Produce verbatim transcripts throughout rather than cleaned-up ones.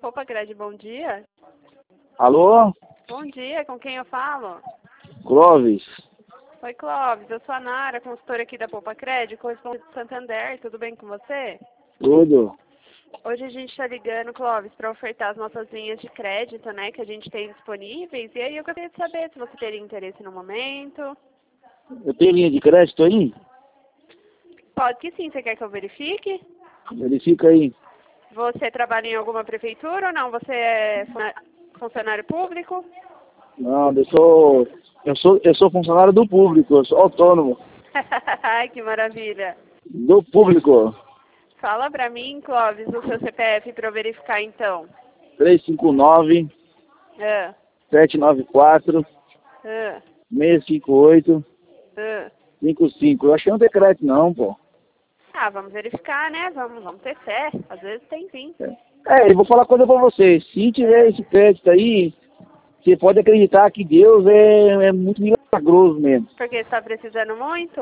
Roupa Grande, bom dia. Alô? Bom dia, com quem eu falo? Clóvis. Oi, Clóvis, eu sou a Nara, consultora aqui da Poupa Crédito, correspondente do Santander, tudo bem com você? Tudo. Hoje a gente está ligando, Clóvis, para ofertar as nossas linhas de crédito, né, que a gente tem disponíveis, e aí eu gostaria de saber se você teria interesse no momento. Eu tenho linha de crédito aí? Pode que sim, você quer que eu verifique? Verifica aí. Você trabalha em alguma prefeitura ou não? Você é funa- funcionário público? Não, eu sou, eu sou, eu sou funcionário do público, eu sou autônomo. Ai, que maravilha. Do público. Fala pra mim, Clóvis, o seu C P F para eu verificar então. três cinco nove, Ah, sete nove quatro, ah, seis cinco oito, ah. cinco cinco. Eu achei um decreto não, pô. Ah, vamos verificar, né? Vamos, vamos ter fé. Às vezes tem sim. É, eu vou falar uma coisa pra vocês. Se tiver esse crédito aí, você pode acreditar que Deus é, é muito milagroso mesmo. Porque você está precisando muito?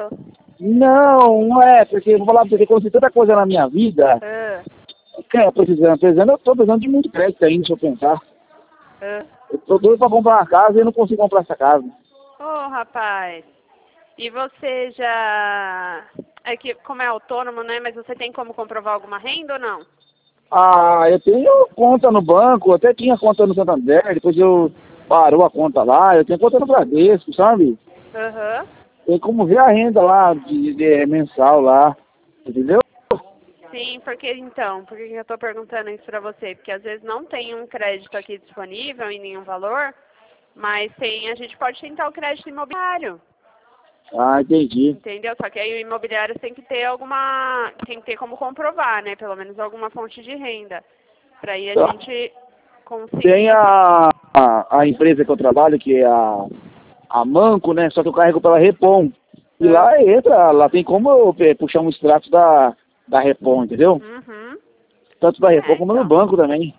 Não, não é, porque eu vou falar pra você que aconteceu tanta coisa na minha vida. Ah, É, precisando, precisando, eu tô precisando de muito crédito ainda, se eu pensar. ah. Eu tô doido pra comprar uma casa e eu não consigo comprar essa casa. Ô, rapaz. E você já... É que, como é autônomo, né? Mas você tem como comprovar alguma renda ou não? Ah, eu tenho conta no banco, até tinha conta no Santander, depois eu parou a conta lá, eu tenho conta no Bradesco, sabe? Aham. Tem como ver a renda lá, de, de mensal lá, entendeu? Sim, porque então, por que eu estou perguntando isso para você? Porque às vezes não tem um crédito aqui disponível em nenhum valor, mas tem, a gente pode tentar o crédito imobiliário, Ah, entendi. entendeu? Só que aí o imobiliário tem que ter alguma, tem que ter como comprovar, né? Pelo menos alguma fonte de renda. Para aí a Tá. gente conseguir. Tem a, a, a empresa que eu trabalho, que é a, a Manco, né? Só que eu carrego pela Repom. E Ah, lá entra, lá tem como eu eh, puxar um extrato da, da Repom, entendeu? uhum. Tanto da Repom É, como no então. banco também.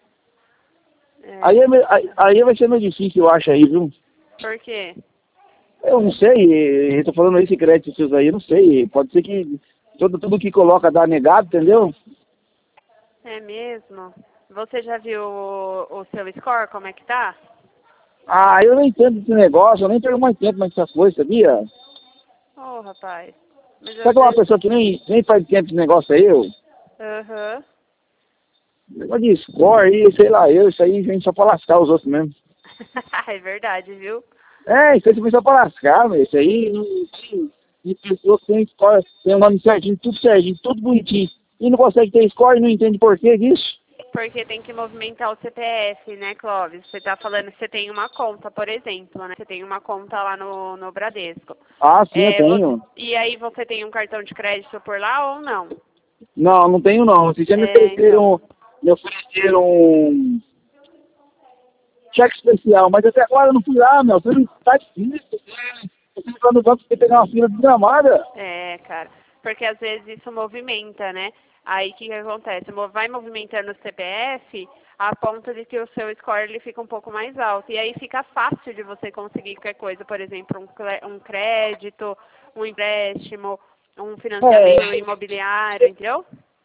É. Aí, é me- aí, aí vai ser meio difícil, eu acho, aí, viu? Por quê? Eu não sei, eu tô falando esse crédito seus aí, eu não sei. Pode ser que tudo, tudo que coloca dá negado, entendeu? É mesmo? Você já viu o, o seu score, como é que tá? Ah, eu não entendo desse negócio, eu nem perco mais tempo nessa coisa, sabia? Ô, rapaz. Mas Sabe às que uma vezes... pessoa que nem, nem faz tempo esse negócio aí, eu? Aham. Negócio de score aí, sei lá, eu, isso aí vem só pra lascar os outros mesmo. É verdade, viu? É, isso aí vem só pra lascar, meu, isso aí não tem, tem pessoa que tem score, tem o nome certinho, tudo certinho, tudo bonitinho. E não consegue ter score e não entende por que disso. Porque tem que movimentar o C P F, né, Clóvis? Você tá falando que você tem uma conta, por exemplo, né? Você tem uma conta lá no, no Bradesco. Ah, sim, eu É, você... tenho. E aí você tem um cartão de crédito por lá ou não? Não, não tenho não. Vocês já me É, então. ofereceram, me ofereceram um cheque especial, mas até agora eu não fui lá, meu. Você não tá difícil. Você foi lá no banco pra pegar uma fila desgramada. É, cara. Porque às vezes isso movimenta, né? Aí o que, que acontece? Mo- Vai movimentando o C P F a ponto de que o seu score ele fica um pouco mais alto. E aí fica fácil de você conseguir qualquer coisa, por exemplo, um, clé- um crédito, um empréstimo, um financiamento É, imobiliário, entendeu?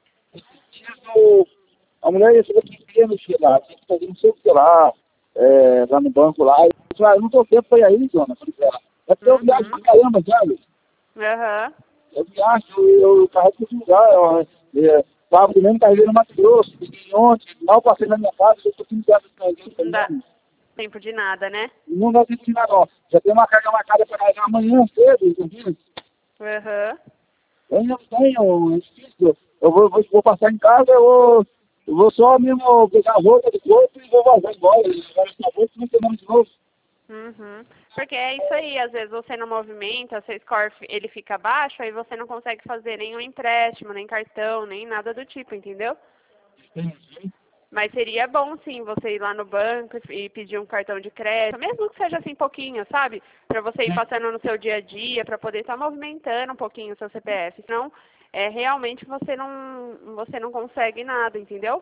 o- a mulher ia saber que queria mexer lá, tinha que fazer não sei o que lá, é, lá no banco lá. Eu falei, ah, eu não tô tempo pra ir aí, dona. Eu falei pra ela, é porque eu viajo pra Uhum. caramba, sabe? Aham. Eu viajo, eu, eu carrego esse lugar, ó, é, sábado mesmo carreguei no Mato Grosso, fiquei ontem, mal passei na minha casa, eu tô quinze horas Não dá também. tempo de nada, né? Não vai ter que tirar, não. Já tem uma carga marcada para carregar amanhã cedo, entendeu? Aham. Eu não tenho, é difícil. Eu vou, vou, vou passar em casa, eu vou, eu vou só mesmo pegar a roupa do corpo e vou vazar embora. Agora acabou, não tem mais de novo. Uhum. Porque é isso aí, às vezes você não movimenta, seu score fi- ele fica baixo, aí você não consegue fazer nenhum empréstimo, nem cartão, nem nada do tipo, entendeu? Mas seria bom sim você ir lá no banco e pedir um cartão de crédito, mesmo que seja assim pouquinho, sabe? Pra você ir passando no seu dia a dia, pra poder estar movimentando um pouquinho o seu C P F. Senão, é, realmente você não, você não consegue nada, entendeu?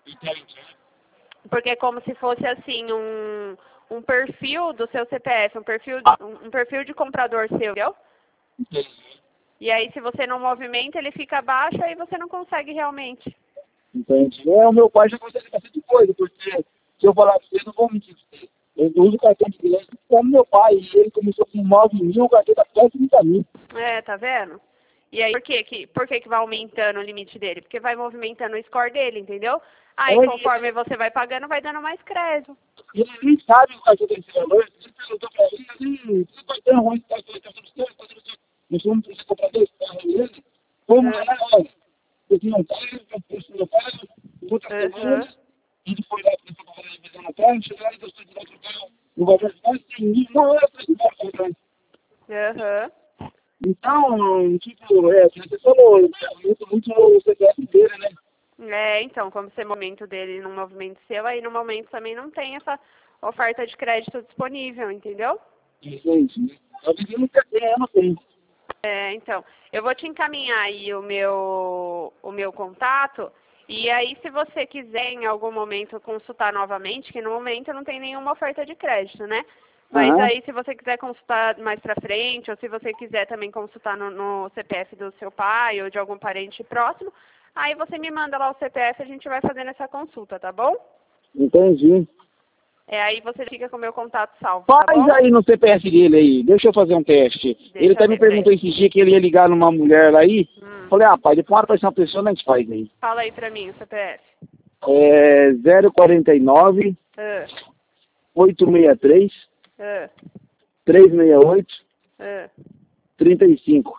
Porque é como se fosse assim um, um perfil do seu C P F, um perfil, um, um perfil de comprador seu, entendeu? E aí se você não movimenta, ele fica baixo, aí você não consegue realmente. Entende? É, o meu pai já consegue bastante coisa, porque se eu falar pra você, eu não vou mentir pra você. Eu uso o cartão de crédito como meu pai, e ele começou com nove mil, o cartão tá quase trinta mil. É, tá vendo? E aí, por que que, por que que vai aumentando o limite dele? Porque vai movimentando o score dele, entendeu? Aí, É, conforme você vai pagando, vai dando mais crédito. e ele nem sabe o cartão desse valor, você perguntou pra ele, ele, você vai ter ruim, tá tudo certo, tá tudo certo. Nós vamos precisar comprar dois carros dele, como É. é, olha, porque não paga, eu preço não paga, outra Aham. semana, ele foi lá para fazer a revisão no carro, chegou lá e gostou de outro carro, no valor de quase cem mil, não era para comprar o carro. Aham. Então, tipo, é, você falou, muito, muito o C P F dele, né? É, então, como você momento dele num movimento seu, aí no momento também não tem essa oferta de crédito disponível, entendeu? Gente, né? Eu vivi muito tempo, tem. É, então, eu vou te encaminhar aí o meu, o meu contato, e aí se você quiser em algum momento consultar novamente, que no momento não tem nenhuma oferta de crédito, né? Mas Aham. aí se você quiser consultar mais pra frente, ou se você quiser também consultar no, no C P F do seu pai ou de algum parente próximo, aí você me manda lá o C P F e a gente vai fazendo essa consulta, tá bom? Entendi. É, aí você fica com o meu contato salvo, tá Faz bom? aí no C P F dele aí, deixa eu fazer um teste. Deixa Ele eu até me ver, peraí. perguntou esse dia que ele ia ligar numa mulher lá aí. Hum. Falei, ah, pai, depois uma aparecer uma pessoa, a gente faz aí. Fala aí pra mim o C P F. É zero quarenta e nove, Ah, oitocentos e sessenta e três, ah, trezentos e sessenta e oito, ah. trinta e cinco.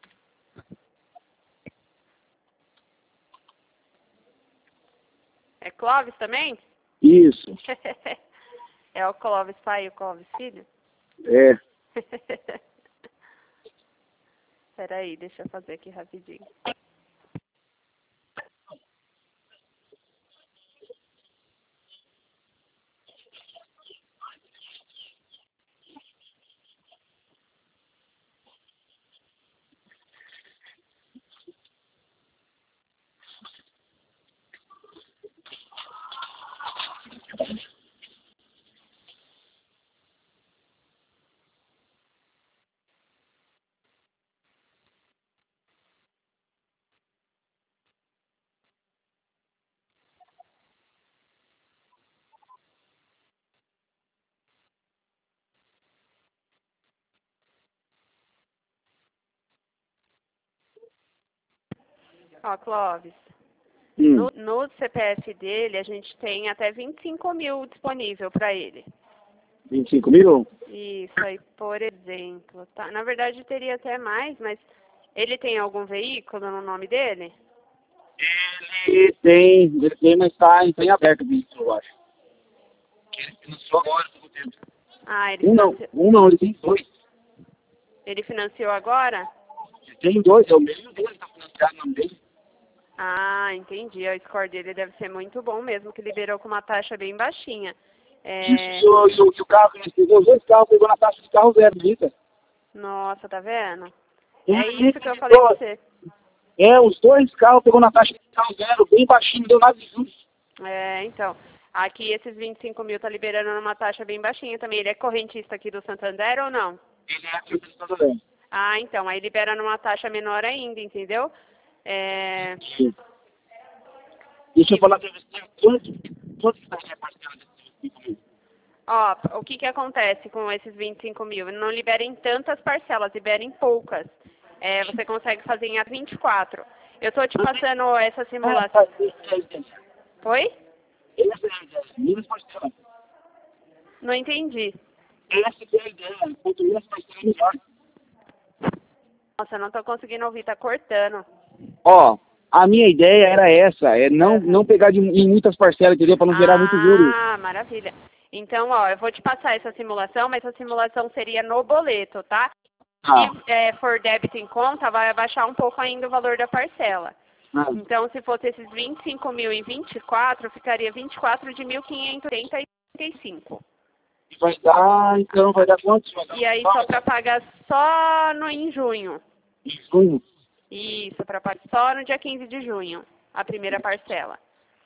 É Clóvis também? Isso, É o Clóvis pai e o Clóvis filho? é. Peraí, deixa eu fazer aqui rapidinho. Ó, Clóvis, Hum, no, no C P F dele a gente tem até vinte e cinco mil disponível para ele. vinte e cinco mil? Isso aí, por exemplo, tá? Na verdade teria até mais, mas ele tem algum veículo no nome dele? Ele tem, ele tem, mas tá, tá em aberto o vídeo, eu acho. Ele financiou agora, todo tempo. Ah, ele Um não, financiou, um não, ele tem dois. ele financiou agora? Ele tem dois, é o mesmo dele, tá financiado no nome dele. Ah, entendi. O score dele deve ser muito bom mesmo, que liberou com uma taxa bem baixinha. Isso, É... e o, e o, e o carro que ele pegou, os dois carros, pegou na taxa de carro zero, Vita. Nossa, tá vendo? É Ele isso que eu falei pra pegou, você. é, os dois carros pegou na taxa de carro zero, bem baixinho, não deu nada de juros. É, então. Aqui esses vinte e cinco mil tá liberando numa taxa bem baixinha também. Ele é correntista aqui do Santander ou não? Ele é aqui do Santander. Ah, então. Aí libera numa taxa menor ainda, entendeu? É... Sim. Deixa eu falar pra você, quanto, quanto que tá a parcela desses vinte e cinco mil? Ó, o que que acontece com esses vinte e cinco mil? Não libera em tantas parcelas, libera em poucas. É, você consegue fazer em até vinte e quatro. Eu tô te passando essa simulação. Oi? Essa é a ideia, menos parcela. Não entendi. Essa é a ideia, quanto menos parcela, melhor. Nossa, eu não tô conseguindo ouvir, tá cortando. Ó, a minha ideia era essa, é não, Aham. não pegar de, em muitas parcelas, entendeu? Para não gerar muito juros. Ah, maravilha. Então, ó, eu vou te passar essa simulação, mas essa simulação seria no boleto, tá? Ah, Se é, for débito em conta, vai abaixar um pouco ainda o valor da parcela. ah, Então, se fosse esses vinte e cinco mil em vinte e quatro, ficaria vinte e quatro de mil quinhentos e trinta e cinco. e vai dar, então, vai dar quanto? Vai dar E aí, só para pagar só no, em junho. em junho. Isso, para pagar só no dia quinze de junho, a primeira parcela.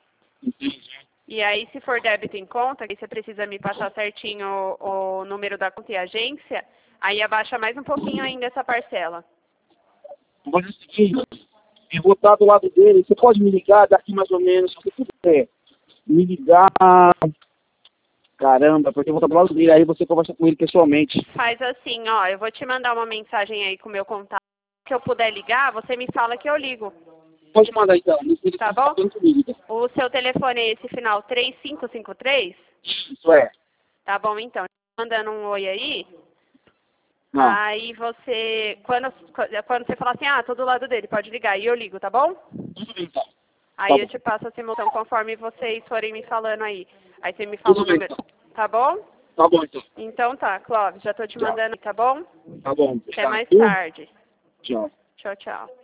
E aí, se for débito em conta, que você precisa me passar certinho o, o número da conta e agência, aí abaixa mais um pouquinho ainda essa parcela. Vou fazer o seguinte, Eu vou estar do lado dele. Você pode me ligar daqui mais ou menos, se você puder. Me ligar... Caramba, porque eu vou estar do lado dele, aí você conversa com ele pessoalmente. Faz assim, ó, eu vou te mandar uma mensagem aí com o meu contato. Se eu puder ligar, você me fala que eu ligo. Pode mandar então. Tá bom? O seu telefone é esse final três cinco cinco três? Isso é. Tá bom, então. Mandando um oi aí. Não. Aí você, quando, quando você falar assim, ah, tô do lado dele, pode ligar. E eu ligo, tá bom? Tudo bem, então. Aí Tá eu bom. te passo a simulação conforme vocês forem me falando aí. Aí você me fala Tudo o bem, número. então. Tá bom? Tá bom, então. Então tá, Clóvis, já tô te Tchau. mandando, tá bom? Tá bom. Até mais Tchau. tarde. Tchau. Tchau, tchau.